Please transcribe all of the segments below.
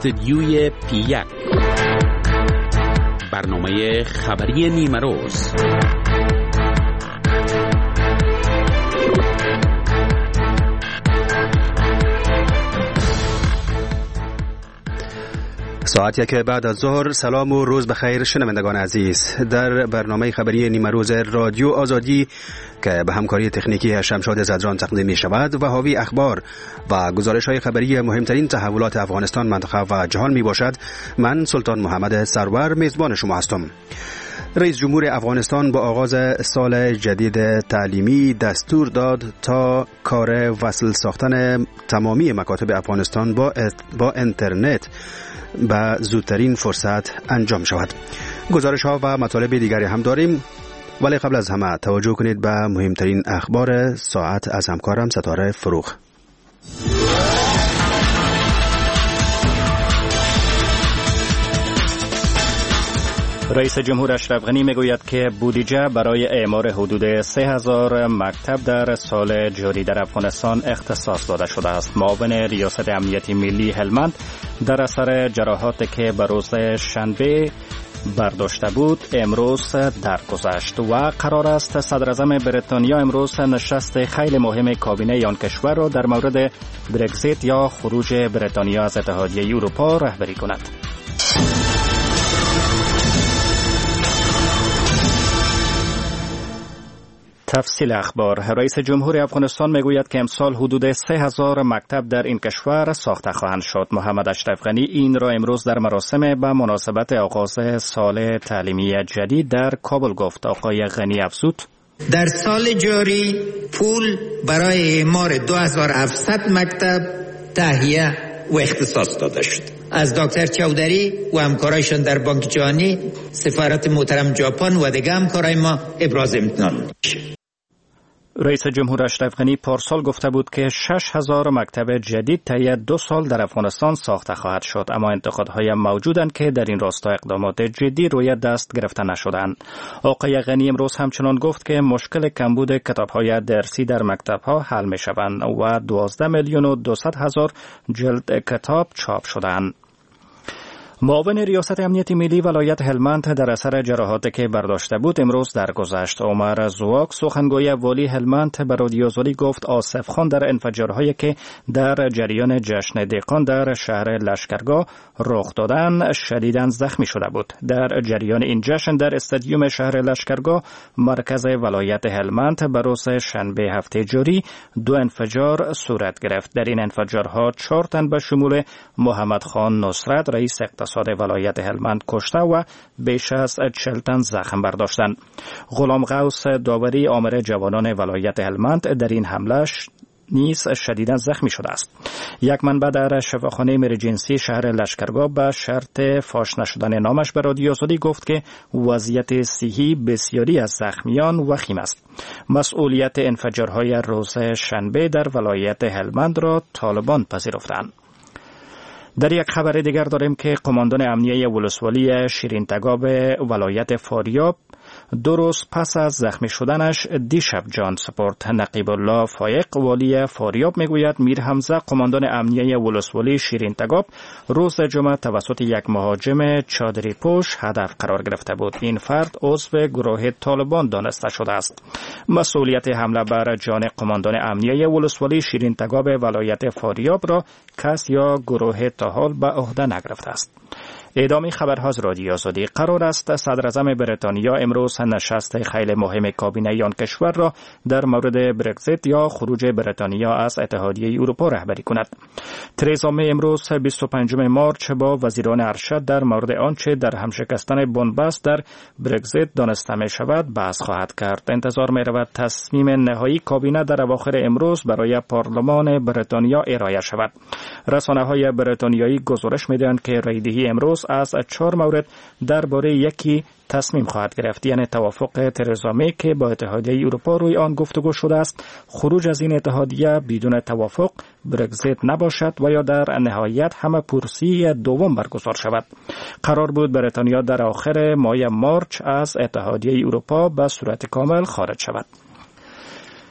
استدیوی P1 برنامه خبری نیمه روز. ساعتی که بعد از ظهر. سلام و روز بخیر شنوندگان عزیز. در برنامه خبری نیمه روز رادیو آزادی که به همکاری تکنیکی شمشاد زدران تقدیم می شود و حاوی اخبار و گزارش های خبری مهمترین تحولات افغانستان، منطقه و جهان می باشد، من سلطان محمد سرور میزبان شما هستم. رئیس جمهور افغانستان با آغاز سال جدید تعلیمی دستور داد تا کار وصل ساختن تمامی مکاتب افغانستان با اینترنت به زودترین فرصت انجام شود. گزارش ها و مطالب دیگری هم داریم، ولی قبل از همه توجه کنید به مهمترین اخبار ساعت از همکارم ستاره فروخ. رئیس جمهور اشرف غنی میگوید که بودجه برای اعمار حدود 3000 مکتب در سال جاری در افغانستان اختصاص داده شده است. معاون ریاست امنیتی ملی هلمند در اثر جراحاتی که به روز شنبه برداشته بود امروز درگذشت و قرار است صدر اعظم بریتانیا امروز نشست خیلی مهم کابینه آن کشور را در مورد برگزیت یا خروج بریتانیا از اتحادیه اروپا رهبری کند. تفصیل اخبار. رئیس جمهور افغانستان میگوید که امسال حدود 3000 مکتب در این کشور ساخته خواهند شد. محمد اشرف غنی این را امروز در مراسم به مناسبت آغاز سال تعلیمی جدید در کابل گفت. آقای غنی افزود: در سال جاری پول برای اعمار 2700 مکتب تهیه و اختصاص داده شد. از دکتر چودری و همکارایشان در بانک جهانی، سفارت محترم ژاپن و دیگر همکارای ما ابراز امتنان. رئیس جمهور اشرف غنی پارسال گفته بود که 6000 مکتب جدید طی 2 سال در افغانستان ساخته خواهد شد، اما انتقادهای موجودند که در این راستا اقدامات جدی روی دست گرفته نشدند. آقای غنی امروز همچنان گفت که مشکل کمبود کتاب‌های درسی در مکتب‌ها حل می‌شوند و 12,200,000 جلد کتاب چاپ شدند. معاون ریاست امنیتی ملی ولایت هلمند در اثر جراحاتی که برداشته بود امروز درگذشت. عمر زواک سخنگوی والی هلمند به رادیو آزادی گفت آصف خان در انفجارهایی که در جریان جشن دهقان در شهر لشکرگاه رخ دادند شدیداً زخمی شده بود. در جریان این جشن در استادیوم شهر لشکرگاه مرکز ولایت هلمند به روز شنبه هفته جاری 2 انفجار صورت گرفت. در این انفجارها 4 تن به شمول محمد خان نصرت رئیس اقتصاد ولایت هلمند کشته و بیش از 40 تن زخم برداشتند. غلام غوث داوری آمر جوانان ولایت هلمند در این حمله نیز شدیداً زخمی شده است. یک منبع در شفاخانه ایمرجنسی شهر لشکرگاه به شرط فاش نشدن نامش به رادیو آزادی گفت که وضعیت صحی بسیاری از زخمیان وخیم است. مسئولیت انفجارهای روز شنبه در ولایت هلمند را طالبان پذیرفتند. در یک خبر دیگر داریم که قماندان امنیه ولسوالی شیرین تگاب ولایت فاریاب 2 روز پس از زخمی شدنش دیشب جان سپرد. نقیب الله فایق والی فاریاب میگوید میر حمزه قماندان امنیه ولسوالی شیرین تگاب روز جمعه توسط یک مهاجم چادری پوش هدف قرار گرفته بود. این فرد عضو گروه طالبان دانسته شده است. مسئولیت حمله بر جان قماندان امنیه ولسوالی شیرین تگاب ولایت فاریاب را کس یا گروه تا حال به عهده نگرفته است. ادامه خبرها از رادیو آزادی. قرار است صدر اعظم بریتانیا امروز نشست خیلی مهم کابینه آن کشور را در مورد برگزیت یا خروج بریتانیا از اتحادیه اروپا رهبری کند. ترزا می امروز 25 مارچ با وزیران ارشد در مورد آنچه در همشکستن بنبست در برگزیت دانسته می شود بحث خواهد کرد. انتظار می رود تصمیم نهایی کابینه در اواخر امروز برای پارلمان بریتانیا ارائه شود. رسانه‌های بریتانیایی گزارش می‌دهند که رئیس‌دهی امروز از 4 مورد درباره یکی تصمیم خواهد گرفت، یعنی توافق ترزا می که با اتحادیه اروپا روی آن گفتگو شده است خروج از این اتحادیه بدون توافق برگزیت نباشد و یا در نهایت همه پرسی دوم برگزار شود. قرار بود بریتانیا در آخر ماه مارچ از اتحادیه اروپا به صورت کامل خارج شود.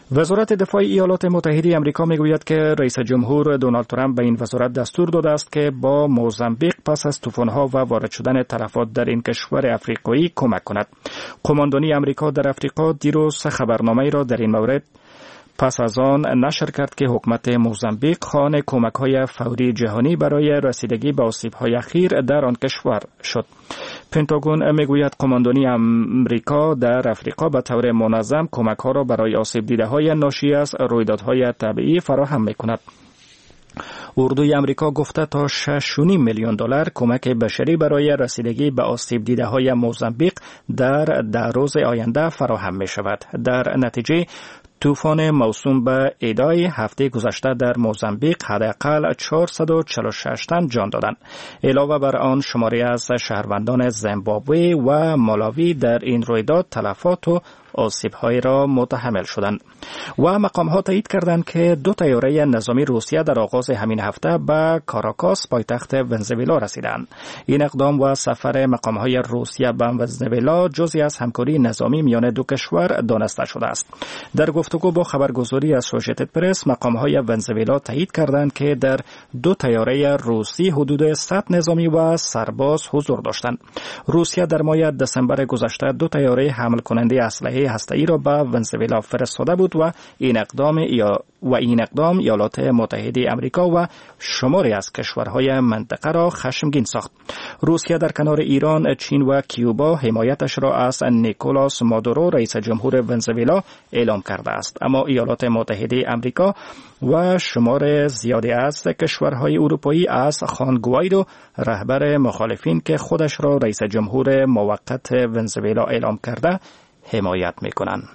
وزارت دفاع ایالات متحده آمریکا میگوید که رئیس جمهور دونالد ترامپ به این وزارت دستور داده است که با موزامبیق پس از طوفان‌ها و وارد شدن تلفات در این کشور افریقایی کمک کند. قماندانی آمریکا در افریقا دیروز خبرنامه‌ای را در این مورد پس از آن نشر کرد که حکومت موزامبیق خواهان کمک‌های فوری جهانی برای رسیدگی به آسیب‌های اخیر در آن کشور شد. پنتاگون میگوید قماندانی آمریکا در افریقا به طور منظم کمک‌ها را برای آسیب دیده‌های ناشی از رویدادهای طبیعی فراهم می‌کند. اردوی آمریکا گفته تا 6.5 میلیون دلار کمک بشری برای رسیدگی به آسیب دیده‌های موزامبیق در 10 روز آینده فراهم می‌شود. در نتیجه طوفان موسوم به ایدای هفته گذشته در موزامبیق حداقل 446 تن جان دادند. علاوه بر آن شماری از شهروندان زیمبابوه و مالاوی در این رویداد تلفات و آسیب‌های را متحمل شدند. و مقام‌ها تایید کردند که 2 طیاره نظامی روسیه در آغاز همین هفته به کاراکاس پایتخت ونزوئلا رسیدند. این اقدام و سفر مقام‌های روسیه به ونزوئلا جزئی از همکاری نظامی میان دو کشور دانسته شده است. در گفتگو با خبرگزاری اسوسییتد پرس، مقام‌های ونزوئلا تایید کردند که در 2 طیاره روسی حدود 100 نظامی و سرباز حضور داشتند. روسیه در ماه دسامبر گذشته 2 طیاره حمل کننده اسلحه هسته‌ای را به ونزوئلا فرستاده بود و این اقدام ایالات متحده آمریکا و شماری از کشورهای منطقه را خشمگین ساخت. روسیه در کنار ایران، چین و کیوبا حمایتش را از نیکولاس مادورو رئیس جمهور ونزوئلا اعلام کرده است، اما ایالات متحده آمریکا و شمار زیادی از کشورهای اروپایی از خوان گوایدو رهبر مخالفین که خودش را رئیس جمهور موقت ونزوئلا اعلام کرده حمایت می‌کنند.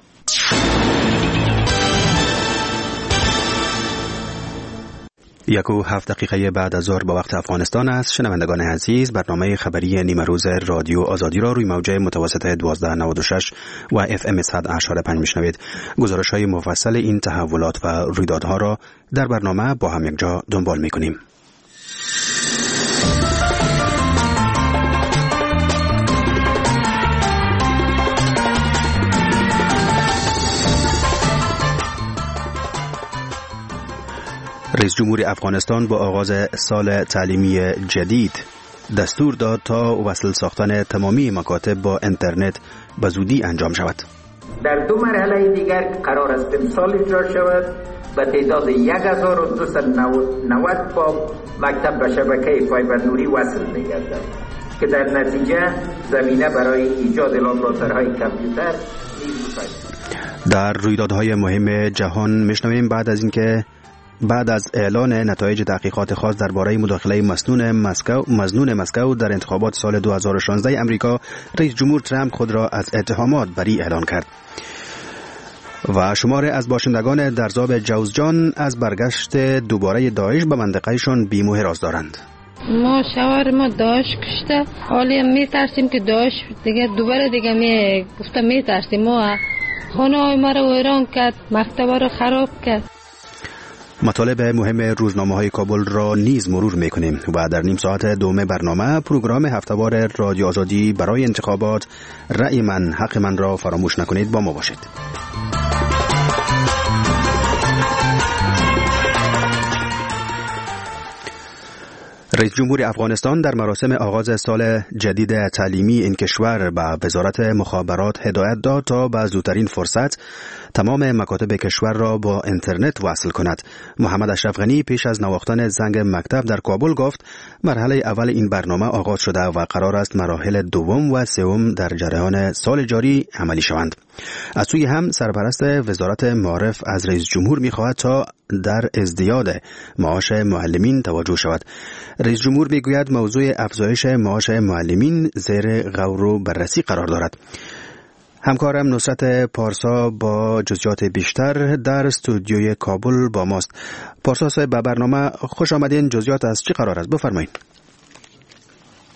1.7 دقیقه بعد از ظهر به وقت افغانستان است. شنوندگان عزیز، برنامه خبری نیمه روز رادیو آزادی را روی موج متوسط 1296 و FM 100.5 میشنوید. گزارش‌های مفصل این تحولات و رویدادها را در برنامه با هم یکجا دنبال می‌کنیم. رئیس جمهور افغانستان با آغاز سال تعلیمی جدید دستور داد تا وصل ساختن تمامی مکاتب با اینترنت به زودی انجام شود. در 2 مرحله دیگر قرار است امسال اجرا شود و تعداد 1290 با مکتب به شبکه فایبر نوری وصل می‌گردد که در نتیجه زمینه برای ایجاد لابراتوارهای کامپیوتر نیز می‌سازد. در رویدادهای مهم جهان میشنویم بعد از اعلان نتایج تحقیقات خاص درباره مداخله مظنون مسکو در انتخابات سال 2016 امریکا، رئیس جمهور ترامپ خود را از اتهامات بری اعلان کرد. و شمار از باشندگان درزاب جوزجان از برگشت دوباره داعش به منطقهشان بیم و حراس دارند. ما شوهر ما داعش کشته، حالی میترسیم که داعش دوباره گفته میترسیم. ما خانه ما رو ویران کرد، مکتب رو خراب کرد. مطالب مهم روزنامه‌های کابل را نیز مرور می‌کنیم و در نیم ساعت دوم برنامه پروگرام هفته‌وار رادیو آزادی برای انتخابات رأی من حق من را فراموش نکنید. با ما باشید. رئیس جمهور افغانستان در مراسم آغاز سال جدید تعلیمی این کشور به وزارت مخابرات هدایت داد تا به زودترین فرصت تمام مکاتب کشور را با اینترنت وصل کند. محمد اشرف غنی پیش از نواختن زنگ مکتب در کابل گفت مرحله اول این برنامه آغاز شده و قرار است مراحل دوم و سوم در جریان سال جاری عملی شوند. از سوی هم سرپرست وزارت معارف از رئیس جمهور می‌خواهد تا در ازدیاد معاش معلمین توجه شود. رئیس جمهور میگوید موضوع افزایش معاش معلمین زیر غور و بررسی قرار دارد. همکارم نصرت پارسا با جزئیات بیشتر در استودیوی کابل با ماست. پارسا صاحب، به برنامه خوش آمدین. جزئیات از چی قرار است؟ بفرمایید.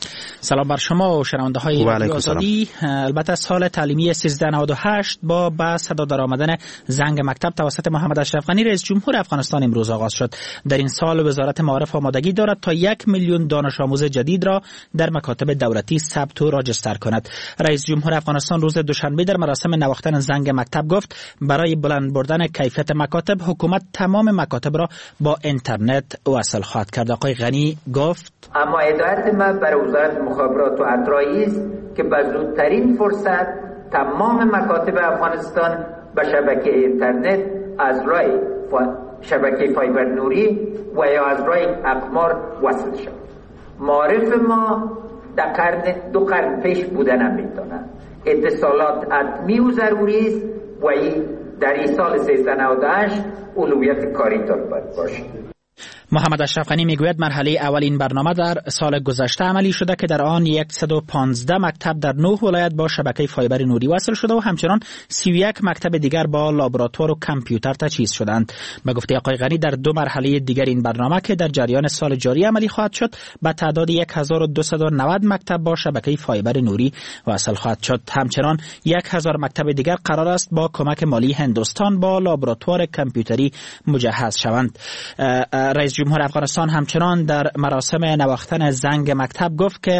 سلام بر شما و شنونده های رادیو آزادی. البته سال تعلیمی 1398 با صدا در آمدن زنگ مکتب توسط محمد اشرف غنی رئیس جمهور افغانستان امروز آغاز شد. در این سال وزارت معارف آمادگی دارد تا 1 میلیون دانش آموز جدید را در مکاتب دولتی ثبت و راجستر کند. رئیس جمهور افغانستان روز دوشنبه در مراسم نواختن زنگ مکتب گفت برای بلند بردن کیفیت مکاتب حکومت تمام مکاتب را با اینترنت وصل خواهد کرد. آقای غنی گفت اما هدایت ما برای وزارت مخابرات و اطلاعاتی است که به زودترین فرصت تمام مکاتب افغانستان به شبکه اینترنت از راه شبکه فایبر نوری و یا از راه اقمار وصل شود. معارف ما در دو قرن پیش بوده نمیتونه. اتصالات حتمی و ضروری است و در این سال 1398 اولویت کاری باید باشد. محمد اشرف غنی میگوید مرحله اول این برنامه در سال گذشته عملی شده که در آن 115 مکتب در 9 ولایت با شبکه فایبر نوری وصل شده و همچنان 31 مکتب دیگر با لابراتوار و کامپیوتر تجهیز شدند. به گفته آقای غنی در 2 مرحله دیگر این برنامه که در جریان سال جاری عملی خواهد شد به تعداد 1290 مکتب با شبکه فایبر نوری وصل خواهد شد. همچنان 1000 مکتب دیگر قرار است با کمک مالی هندوستان با لابراتوار کامپیوتری مجهز شوند. رئیس جمهور افغانستان همچنان در مراسم نواختن زنگ مکتب گفت که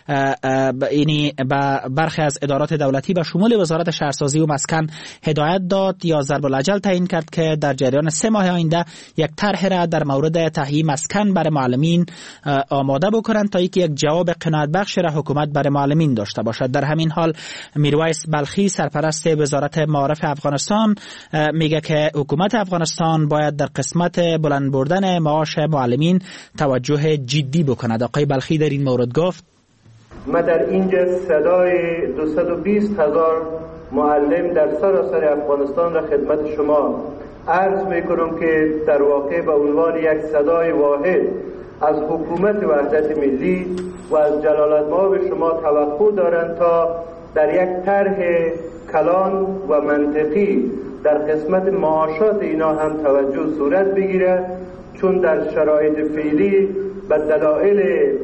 اینی به برخی از ادارات دولتی به شمول وزارت شهرسازی و مسکن هدایت داد یا ضرب العجل تعیین کرد که در جریان 3 ماه آینده یک طرح را در مورد تهیه مسکن برای معلمین آماده بکنند تا یک جواب قناعت بخش را حکومت برای معلمین داشته باشد. در همین حال میرویس بلخی سرپرست وزارت معارف افغانستان میگه که حکومت افغانستان باید در قسمت بلند بردن معاش معلمین توجه جدی بکند. آقای بلخی در این مورد گفت ما در اینجا صدای 220,000 معلم در سراسر افغانستان را خدمت شما عرض میکنم که در واقع به عنوان یک صدای واحد از حکومت وحدت ملی و از جلالت‌مآب شما توقع دارند تا در یک طرح کلان و منطقی در قسمت معاشات اینا هم توجه صورت بگیرد، چون در شرایط فعلی به دلایل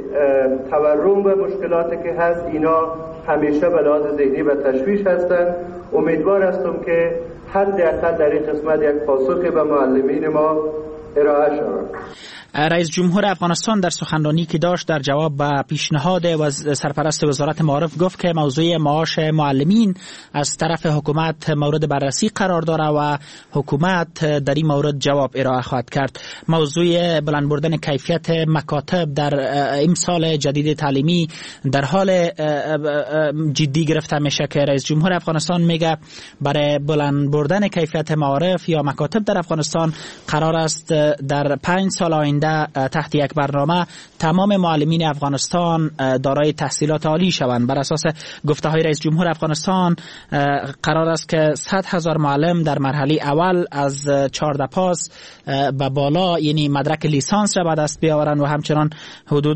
تورم و مشکلاتی که هست اینا همیشه به لحاظ ذهنی و تشویش هستند. امیدوار هستم که حداقل در این قسمت یک پاسخ به معلمین ما ارائه شود. رئیس جمهور افغانستان در سخنرانی که داشت در جواب به پیشنهاد سرپرست وزارت معارف گفت که موضوع معاش معلمین از طرف حکومت مورد بررسی قرار داره و حکومت در این مورد جواب ارائه خواهد کرد. موضوع بلند بردن کیفیت مکاتب در این سال جدید تعلیمی در حال جدی گرفته میشه که رئیس جمهور افغانستان میگه برای بلند بردن کیفیت معارف یا مکاتب در افغانستان قرار است در 5 سال آینده تحت یک برنامه تمام معلمین افغانستان دارای تحصیلات عالی شوند. بر اساس گفته های رئیس جمهور افغانستان قرار است که 100,000 معلم در مرحله اول از 14 پاس به بالا یعنی مدرک لیسانس را به دست بیاورند و همچنان حدود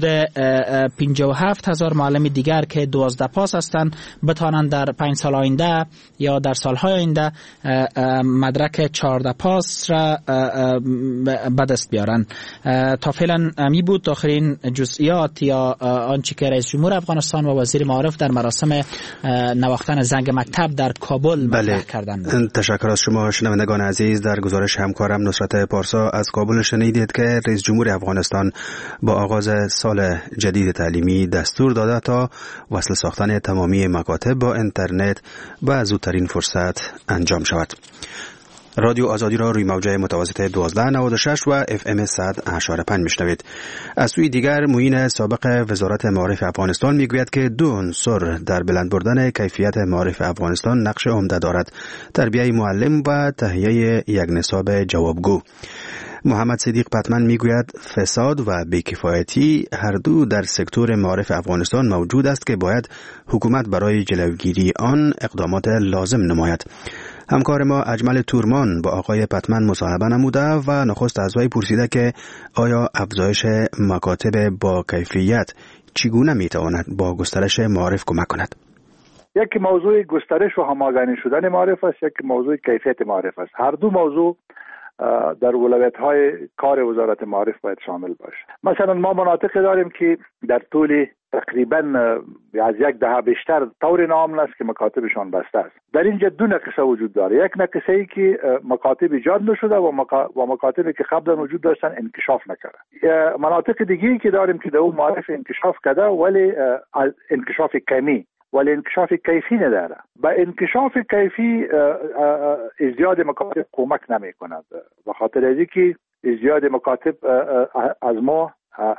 57,000 معلم دیگر که 12 پاس هستند بتوانند در 5 سال آینده یا در سالهای آینده مدرک 14 پاس را به دست بیارند. تا فعلا می بود آخرین جزئیات یا آنچه که رئیس جمهور افغانستان و وزیر معارف در مراسم نواختن زنگ مکتب در کابل مطرح کردند. تشکر از شما شنوندگان عزیز. در گزارش همکارم نصرت پارسا از کابل شنیدید که رئیس جمهور افغانستان با آغاز سال جدید تعلیمی دستور داده تا وصل ساختن تمامی مکاتب با اینترنت به زودترین فرصت انجام شود. رادیو آزادی را روی موجه متوسط 1296 و FM 100.5 میشنوید. از سوی دیگر معین سابق وزارت معارف افغانستان میگوید که 2 عنصر در بلند بردن کیفیت معارف افغانستان نقش عمده دارد: تربیت معلم و تهیه یک نصاب جوابگو. محمد صدیق پتمن میگوید فساد و بیکفایتی هر دو در سکتور معارف افغانستان موجود است که باید حکومت برای جلوگیری آن اقدامات لازم نماید. همکار ما اجمل تورمان با آقای پتمن مصاحبه نموده و نخست از وی پرسیده که آیا افزایش مکاتب با کیفیت چگونه میتواند با گسترش معارف کمک کند؟ یک موضوع گسترش و هماهنگ شدن معارف است، یک موضوع کیفیت معارف است. هر دو موضوع در اولویت‌های کار وزارت معارف باید شامل باشه. مثلا ما مناطقی داریم که در طول تقریبا از یک دهه بیشتر طور نام است که مکاتبشان بسته است. در اینجا دو نقصه وجود داره. یک نقصه ای که مکاتب ایجاد نشده و مکاتبی که قبلا وجود داشتن انکشاف نکرده. مناطق دیگه‌ای که داریم که در اون معارف انکشاف کرده ولی انکشاف کمی ولی انکشاف کیفی نداره. با انکشاف کیفی ازدیاد مکاتب کمک نمی کند. به خاطر از اینکه ازدیاد مکاتب از ما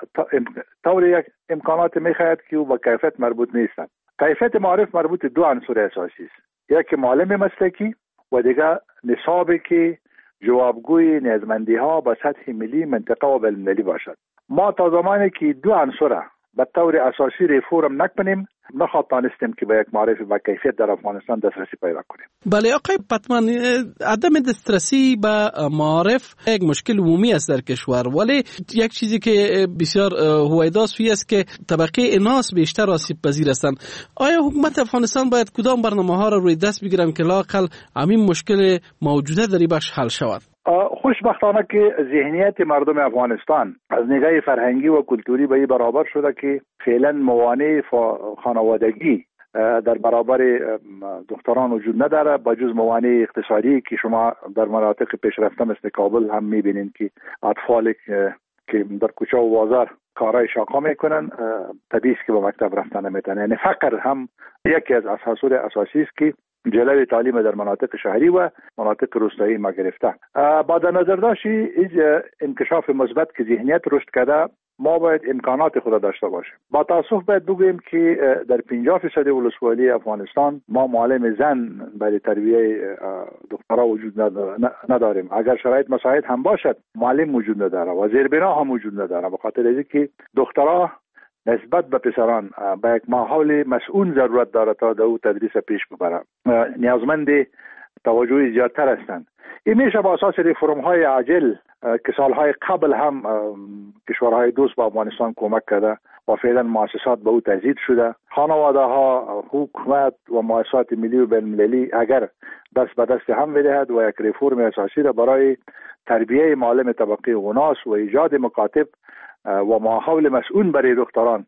طور یک امکانات میخواهد که او با کیفیت مربوط نیستند. کیفیت معارف مربوط دو عنصر اساسی است. یک معلم مسلکی و دیگر نصابی که جوابگوی نیازمندی ها به سطح ملی، منطقه و بین‌المللی باشد. ما تا زمانی که دو عنصر به طور اساسی ریفورم نکنیم نخواهیم که به یک معارف با کیفیت در افغانستان دسترسی پیدا کنیم. بله آقای پتمن، عدم دسترسی به معارف یک مشکل عمومی است در کشور، ولی یک چیزی که بسیار هویداست است که طبقه اناس بیشتر آسیب پذیر هستند. آیا حکومت افغانستان باید کدام برنامه‌ها را روی دست بگیرن که لااقل همین مشکل موجوده در این بخش حل شود؟ خوشبختانه که ذهنیت مردم افغانستان از نگاه فرهنگی و کلتوری به این برابر شده که فعلا موانع خانوادگی در برابر دختران وجود نداره، با جز موانع اقتصادی که شما در مناطق پیشرفته مثل کابل هم میبینید که اطفال که در کوچه و بازار کارهای شاقا میکنن طبیعی است که به مکتب رفتن نمیتونن. یعنی فقر هم یکی از عناصر اساسی است که جلوی تعلیم در مناطق شهری و مناطق روستایی ما گرفته. با در نظر داشتی انکشاف مثبت که ذهنیت رشد کرده، ما باید امکانات خود داشته باشیم. با تاسف باید بگوییم که در 50% ولسوالی افغانستان ما معلم زن برای تربیت دخترها وجود نداریم. اگر شرایط مساعد هم باشد معلم وجود نداره و زیربنا هم وجود نداره، به خاطر اینکه دخترها نسبت به پسران به یک ماحول مسئول ضرورت داره تا در او تدریس پیش ببرند. نیازمند توجه زیادتر هستند. این میشه با اساس ریفرم های عاجل که سالهای قبل هم کشورهای دوست با افغانستان کمک کرده و فعلا مؤسسات به او تزیید شده. خانواده ها، حکومت و مؤسسات ملی و بین‌المللی اگر دست به دست هم بدهد و یک ریفرم اساسی را برای تربیه معلم طبقه اوناس و ایجاد مکاتب و ماحول مسئول برای دختران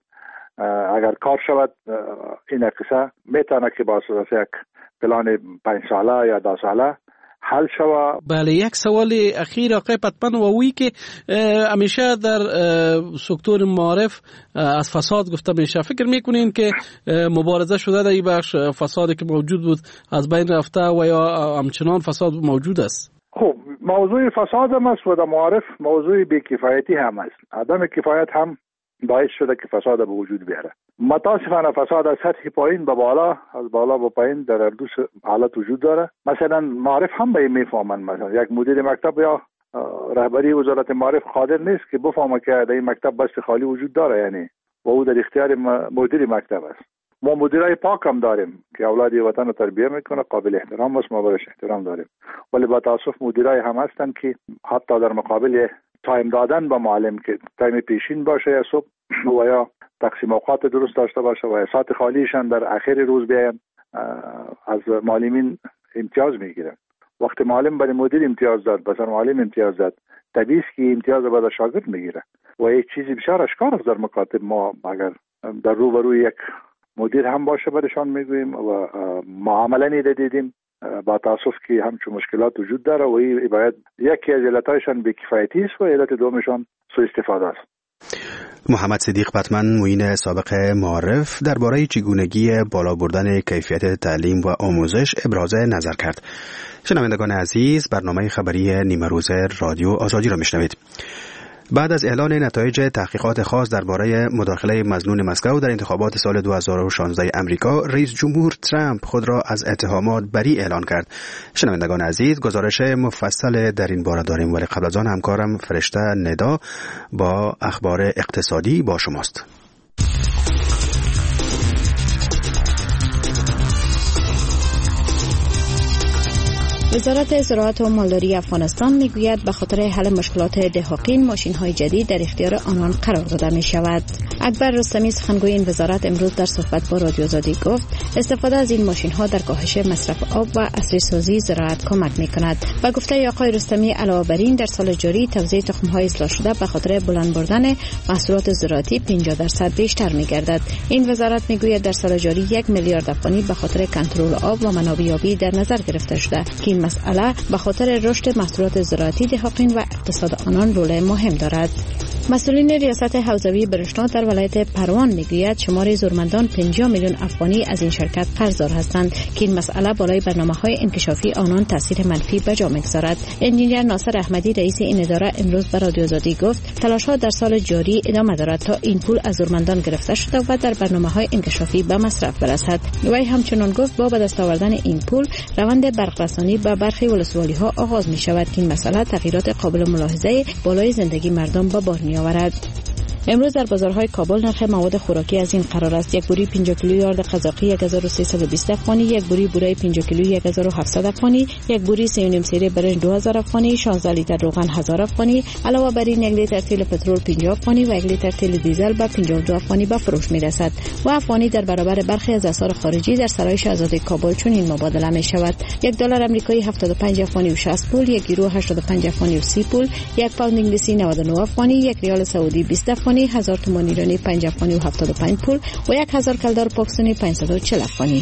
اگر کار شود، این قصه میتونه که با اساس یک پلان 5 ساله یا 10 ساله حل شود. بله، یک سوال اخیر آقای پتمن و وی که همیشه در سکتور معارف از فساد گفته میشه، فکر میکنین که مبارزه شده در این بخش فسادی که موجود بود از بین رفته و یا همچنان فساد موجود است؟ خب موضوع فساد هم است و در معارف موضوع بی‌کفایتی هم است. عدم کفایت هم باعث شده که فساد به وجود بیاره. متاسفانه فساد از سطح پایین به بالا، از بالا به پایین در دو حالت وجود داره. مثلا معارف هم به این میفهمن، مثلا یک مدیر مکتب یا رهبری وزارت معارف قادر نیست که بفهمه که در این مکتب بس خالی وجود داره، یعنی و او در اختیار مدیر مکتب است. ما مدیرای پاک هم داریم که اولاد وطن رو تربیه میکنه، قابل احترام است، ما برش احترام داریم، ولی با تاسف مدیرای هم هستن که حتی در مقابل تایم دادن به معلم که تایم پیشین باشه یا صبح و یا تقسیم اوقات درست داشته باشه و ساعت خالیشان در آخر روز بیاین، از معلمین امتیاز میگیرن. وقتی معلم برای مدیر امتیاز داد، مثلا معلم امتیاز داد، طبیعی است که امتیاز رو بعد شاگرد میگیره و یک چیزی بسیار اشکار است در مکاتب. ما اگر در روبروی یک مدیر هم باشه برشان میگوییم و معامله نیده دیدیم، با تاسف که همچون مشکلات وجود داره و این باید یکی از علتایشان بی‌کفایتی است و علت دومشان سوء استفاده است. محمد صدیق پتمن، معین سابق معارف، درباره چگونگی بالا بردن کیفیت تعلیم و آموزش ابراز نظر کرد. شنوندگان عزیز، برنامه خبری نیمه روز رادیو آزادی را میشنوید. بعد از اعلان نتایج تحقیقات خاص درباره مداخله مظنون مسکو در انتخابات سال 2016 امریکا، رئیس جمهور ترامپ خود را از اتهامات بری اعلان کرد. شنوندگان عزیز، گزارش مفصل در این باره داریم، ولی قبل از آن همکارم فرشته ندا با اخبار اقتصادی با شماست. وزارت زراعت و مالداری افغانستان میگوید به خاطر حل مشکلات دهاقین ماشین‌های جدید در اختیار آنان قرار داده می شود. اکبر رستمی سخنگوی این وزارت امروز در صحبت با رادیو آزادی گفت استفاده از این ماشین‌ها در کاهش مصرف آب و عصری‌سازی زراعت کمک می‌کند. و گفته آقای رستمی علاوه بر این در سال جاری توزیع تخم‌های اصلاح شده به خاطر بلند بردن محصولات زراعتی 50% بیشتر می‌گردد. این وزارت میگوید در سال جاری 1 میلیارد افغانی به خاطر کنترل آب و منابع‌یابی در نظر گرفته شده که این مسئله به خاطر رشد محصولات زراعتی دهاقین و اقتصاد آنان رول مهم دارد. مسئولین ریاست حوزوی برشنا در ولایت پروان میگوید شمار زورمندان 50 میلیون افغانی از این شرکت قرضدار هستند که این مسئله بالای برنامه‌های انکشافی آنان تاثیر منفی به جا می‌گذارد. انجینیر ناصر احمدی رئیس این اداره امروز به رادیو آزادی گفت تلاش‌ها در سال جاری ادامه دارد تا این پول از زورمندان گرفته شده و در برنامه‌های انکشافی به مصرف برسد. وی همچنان گفت با به دست آوردن این پول روند برق‌رسانی به برخی ولسوالی‌ها آغاز می‌شود که این مسئله تغییرات قابل ملاحظه بالای زندگی مردم به بار می‌آورد. امروز در بازارهای کابل نرخ مواد خوراکی از این قرار است: یک بوری 50 کیلو یارد قزاقی 1320 افغانی، یک بوری بوره 50 کیلو 1700 افغانی، یک بوری 3.5 سیره برنج 2000 افغانی، 16 لیتر روغن 1000 افغانی. علاوه بر این 1 لیتر تیل پترول 50 افغانی و 1 لیتر تیل دیزل به 52 افغانی به فروش می‌رسد و افغانی در برابر برخی از اسعار خارجی در سرای شاهزاده کابل چنین مبادله می‌شود: یک دلار آمریکایی 75 افغانی و 60 پول، یک یورو 85 افغانی و 30 پول، یک پوند انگلیسی 99 افغانی، یک ریال سعودی 20 افغانی، 1000 تومان ایرانی 5 افغانی و 75 پول و 1000 کلدار پاکستانی 540 افغانی.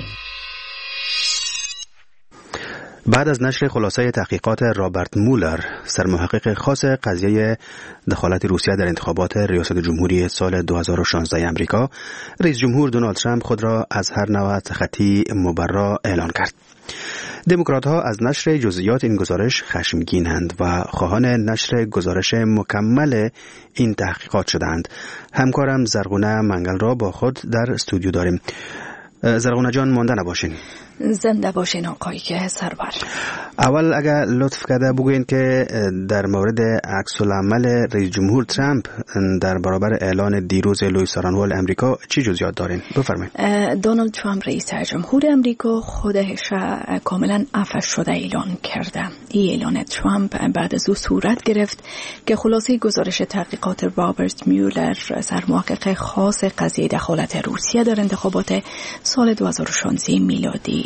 بعد از نشر خلاصه تحقیقات رابرت مولر، سرمحقق خاص قضیه دخالت روسیه در انتخابات ریاست جمهوری سال 2016 امریکا، رئیس جمهور دونالد ترامپ خود را از هر نوع تخطی مبرا اعلان کرد. دموکرات‌ها از نشر جزئیات این گزارش خشمگینند و خواهان نشر گزارش مکمل این تحقیقات شدند. همکارم زرغونه منگل را با خود در استودیو داریم. زرغونه جان، مانده نباشین. زنده باشین آقای سرور. اول اگر لطف کرده بگوین که در مورد عکس العمل رئیس جمهور ترامپ در برابر اعلان دیروز لوئیس سارانوال امریکا چی جزئیات دارین؟ بفرمایید. دونالد ترامپ رئیس جمهور امریکا خودش کاملا عفو شده اعلان کرده. این اعلان ترامپ بعد از او صورت گرفت که خلاصه گزارش تحقیقات رابرت میولر، سرمحقق خاص قضیه دخالت روسیه در انتخابات سال 2016 میلادی،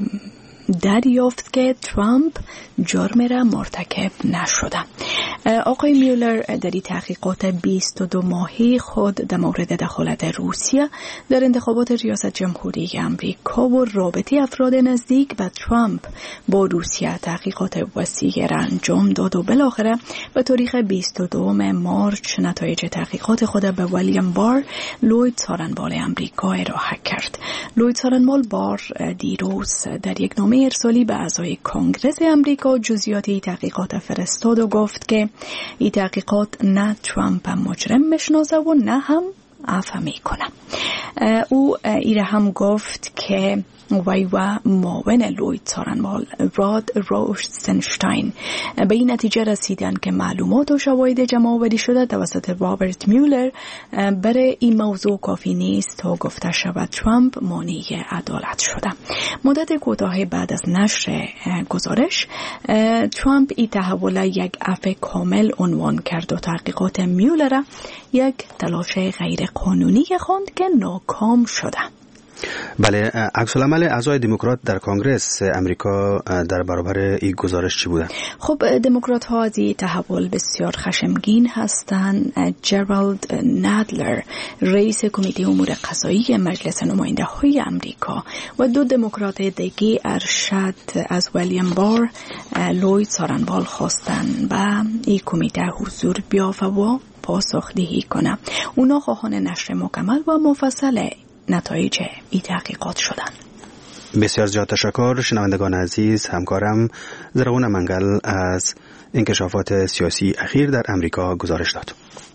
دریافت که ترامپ جرم را مرتکب نشده. آقای میولر در این تحقیقات 22 ماهی خود در مورد دخالت روسیه در انتخابات ریاست جمهوری امریکا و رابطه افراد نزدیک به ترامپ با روسیه تحقیقات وسیع را انجام داد و بالاخره به تاریخ 22 مارچ نتایج تحقیقات خود به ویلیام بار، لوید سارانوال امریکا ارائه کرد. لوید سارانوال بار دیروز در یک نامه ارسالی به اعضای کنگره امریکا جزئیات این تحقیقات فرستاد و گفت که این تحقیقات نه ترامپ مجرم میشناسه و نه هم عفو میکنه. او ایره هم گفت که وی و معاون لوید سارانوال راد روشتنشتاین به این نتیجه رسیدن که معلومات و شواهد جمع آوری شده توسط رابرت میولر برای این موضوع کافی نیست تا گفته شود ترامپ مانع عدالت شده. مدت کوتاه بعد از نشر گزارش، ترامپ این تحول یک عفو کامل عنوان کرد و تحقیقات میولر یک تلاش غیر قانونی خواند که ناکام شده. بله، عکس العمل اعضای دموکرات در کنگره امریکا در برابر این گزارش چی بوده؟ خب دموکرات ها از این تحول بسیار خشمگین هستند. جرالد نادلر رئیس کمیته امور قضایی مجلس نماینده های امریکا و دو دموکرات دیگه ارشد از ویلیام بار، لوید سارانوال خواستند و این کمیته حضور بیافته و پاسخدهی کنه. اونا خواهان نشر مکمل و مفصل نتایج این تحقیقات شدن. بسیار زیاد تشکر. شنوندگان عزیز، همکارم زرغونه منگل از انکشافات سیاسی اخیر در امریکا گزارش داد.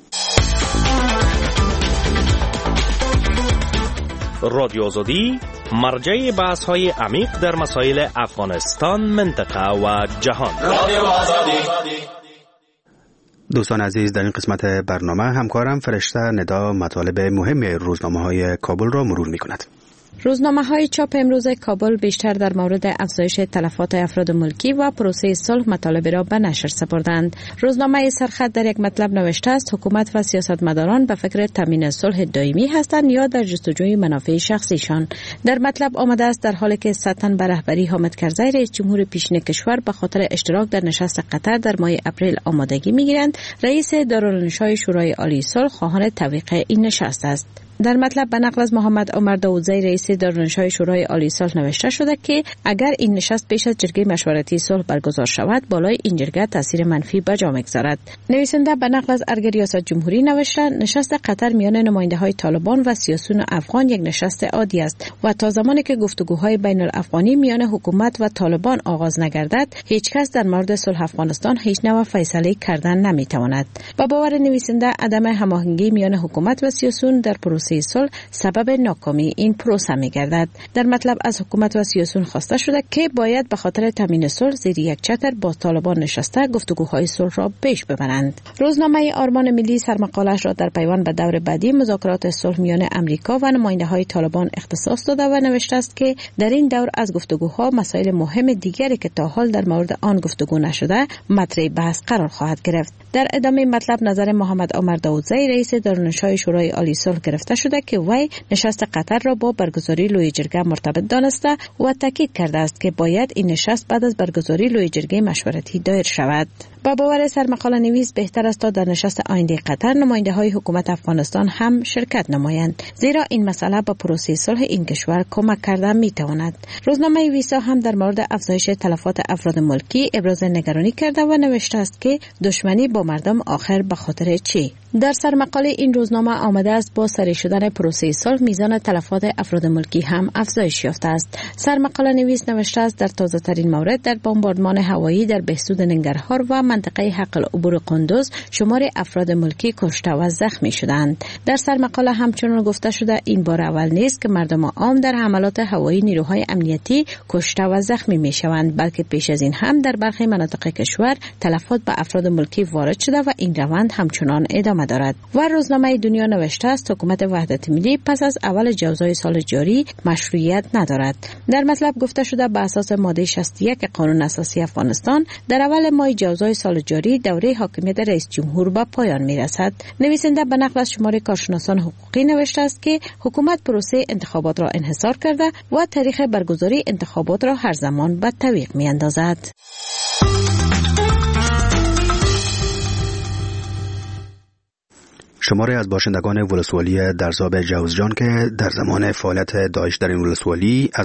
رادیو آزادی مرجع بحث‌های عمیق در مسائل افغانستان، منطقه و جهان. رادیو آزادی. دوستان عزیز، در این قسمت برنامه همکارم فرشته ندا مطالب مهم روزنامه‌های کابل را مرور می‌کند. روزنامه‌های چاپ امروز کابل بیشتر در مورد افزایش تلفات افراد ملکی و پروسه صلح مطالب را به نشر سپردند. روزنامه سرخط در یک مطلب نوشته است حکومت و سیاستمداران به فکر تامین صلح دائمی هستند یا در جستجوی منافع شخصیشان. در مطلب آمده است در حالی که سطحاً به رهبری حامد کرزی رئیس جمهور پیشین کشور به خاطر اشتراک در نشست قطر در ماه اپریل آمادگی می‌گیرند، رئیس دارالنشای شورای عالی صلح خواهان توقیع این نشست است. در مطلب به نقل از محمد عمر داودزی رئیس دارالنشای شورای عالی صلح نوشته شده که اگر این نشست پیش از جرگه مشورتی صلح برگزار شود بالای این جرگه تاثیر منفی به جا می‌گذارد. نویسنده به نقل از ارگ ریاست جمهوری نوشته نشست قطر میان نماینده‌های طالبان و سیاسیون افغان یک نشست عادی است و تا زمانی که گفتگوهای بین الافغانی میان حکومت و طالبان آغاز نگردد هیچ کس در مورد صلح افغانستان هیچ نوع فیصله کردن نمیتواند. با باور نویسنده عدم هماهنگی میان حکومت و سیاسیون در پروسه صلح سبب ناکامی این پروسه می‌گردد. در مطلب از حکومت و سیاسیون خواسته شده که باید به خاطر تامین صلح زیر یک چتر با طالبان نشسته گفتگوهای صلح را پیش ببرند. روزنامه آرمان ملی سرمقاله‌اش را در پیوند به دور بعدی مذاکرات صلح میان امریکا و نماینده‌های طالبان اختصاص داده و نوشته است که در این دور از گفتگوها مسائل مهم دیگری که تا حال در مورد آن گفتگو نشده مطرح بحث قرار خواهد گرفت. در ادامه مطلب نظر محمد عمر داودزی رئیس دارالنشای شورای عالی صلح گرفته شده که وی نشست قطر را با برگزاری لوی جرگه مرتبط دانسته و تاکید کرده است که باید این نشست بعد از برگزاری لوی جرگه مشورتی دایر شود. با باور سرمقاله نویس بهتر است تا در نشست آینده قطر نماینده‌های حکومت افغانستان هم شرکت نمایند، زیرا این مسئله به پروسه صلح این کشور کمک کرده می‌تواند. روزنامه ویسا هم در مورد افزایش تلفات افراد ملکی ابراز نگرانی کرده و نوشته است که دشمنی با مردم آخر به خاطر چی؟ در سرمقاله این روزنامه آمده است با سری شدن پروسه صلح میزان تلفات افراد ملکی هم افزایش یافته است. سرمقاله نویس نوشته است در تازه ترین مورد در بمباردمان هوایی در بهسود ننگرهار و منطقه حق العبور قندوز شمار افراد ملکی کشته و زخمی شدند. در سرمقاله همچنان گفته شده این بار اول نیست که مردم عام در حملات هوایی نیروهای امنیتی کشته و زخمی می شوند، بلکه پیش از این هم در برخی مناطق کشور تلفات به افراد ملکی وارد شده و این روند همچنان ادامه دارد. و روزنامه دنیا نوشته است حکومت وحدت ملی پس از اول جوزای سال جاری مشروعیت ندارد. در مطلب گفته شده به اساس ماده 61 قانون اساسی افغانستان در اول ماه جوزای سال جاری دوره حاکمیت رئیس جمهور به پایان میرسد. نویسنده به نقل از شمار کارشناسان حقوقی نوشته است که حکومت پروسه انتخابات را انحصار کرده و تاریخ برگزاری انتخابات را هر زمان به تعویق میاندازد. شماری از باشندگان ولسوالی درزاب جوزجان که در زمان فعالیت داعش در این ولسوالی از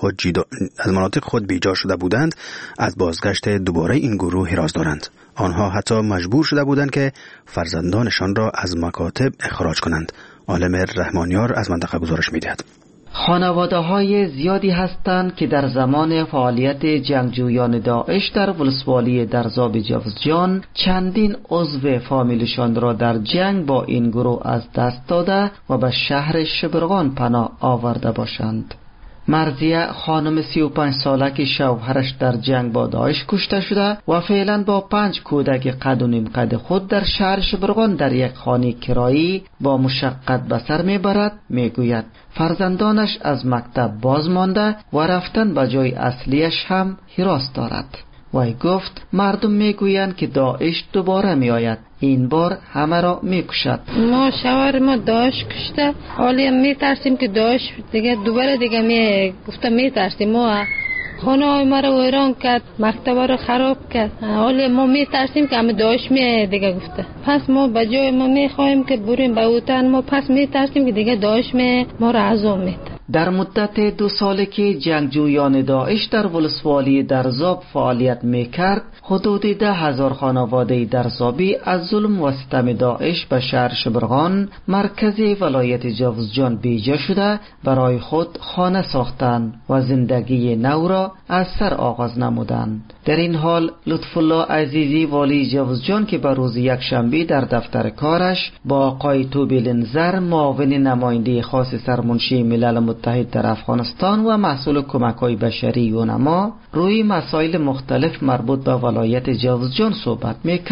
مناطق خود بیجا شده بودند از بازگشت دوباره این گروه حراس دارند. آنها حتی مجبور شده بودند که فرزندانشان را از مکاتب اخراج کنند. عالم رحمانیار از منطقه گزارش می‌دهد. خانواده‌های زیادی هستند که در زمان فعالیت جنگجویان داعش در ولسوالی درزاب جوزجان چندین عضو فامیلشان را در جنگ با این گروه از دست داده و به شهر شبرغان پناه آورده باشند. مرضیه خانم 35 ساله که شوهرش در جنگ با داعش کشته شده و فعلا با 5 کودک قد و نیم قد خود در شهر شبرغان در یک خانه کرایی با مشقت به سر میبرد، میگوید فرزندانش از مکتب باز مانده و رفتن به جای اصلیش هم هراس دارد. وی گفت مردم میگویند که داعش دوباره میآید، این بار همه را میکشد. ما شوهر ما داعش کشته، حالی میترسیم که داعش دیگه دوباره گفته میترسیم. ما خانه ما رو ویران کرد، مکتب رو خراب کرد، حالی ما میترسیم که همه داعش میآید دیگه گفته. پس ما به جای ما میخوایم که بریم به وطن، ما پس میترسیم که دیگه داعش ما رو عذاب میده. در مدت 2 ساله که جنگجویان داعش در ولسوالی درزاب فعالیت میکرد، حدود 10,000 خانواده درزابی از ظلم و ستم داعش به شهر شبرغان مرکز ولایت جوزجان بیجا شده برای خود خانه ساختند و زندگی نو را از سر آغاز نمودند. در این حال لطف الله عزیزی والی جوزجان که به روز یکشنبه در دفتر کارش با آقای توبیلنزر معاون نماینده خاص سرمنشی ملل متحد در افغانستان و مسئول کمک‌های بشری یونما روی مسائل مختلف مربوط به ولایت جوزجان صحبت می‌کرد،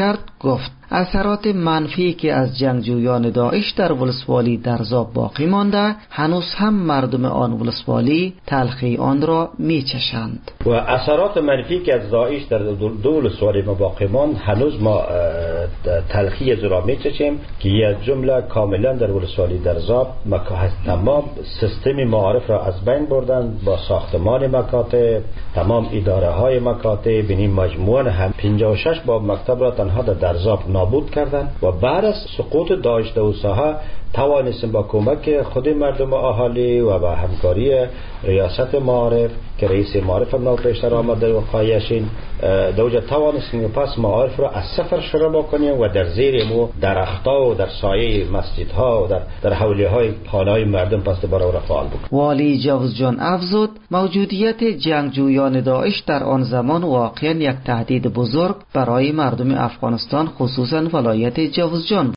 گفت اثرات منفی که از جنگجویان داعش در ولسوالی درزاب باقی مانده، هنوز هم مردم آن ولسوالی تلخی آن را میچشند. و اثرات منفی که از داعش در دو ولسوالی ما باقی ماند، هنوز ما تلخی از را میچشیم که یک جمله کاملا در ولسوالی درزاب تمام سیستم معارف را از بین بردند، با ساختمان مکاتب، تمام اداره های مکاتب، بینیم مجموعاً هم 56 باب مکتب را تنها در درزاب نابود کردند و بعد از سقوط داعش در ساحه توانستیم با کمک خود مردم اهالی و با همکاری ریاست معارف که رئیس معارف هم پیشتر آمد در وقایشین دوجه توانستیم پس معارف را از صفر شروع بکنیم و در زیر مو درختها و در سایه مسجدها و در حوله های خانه های مردم پس دوباره را فعال بکنیم. والی جوزجان افزود موجودیت جنگجویان داعش در آن زمان واقعا یک تهدید بزرگ برای مردم افغانستان، خصوصا ولایت جوزجان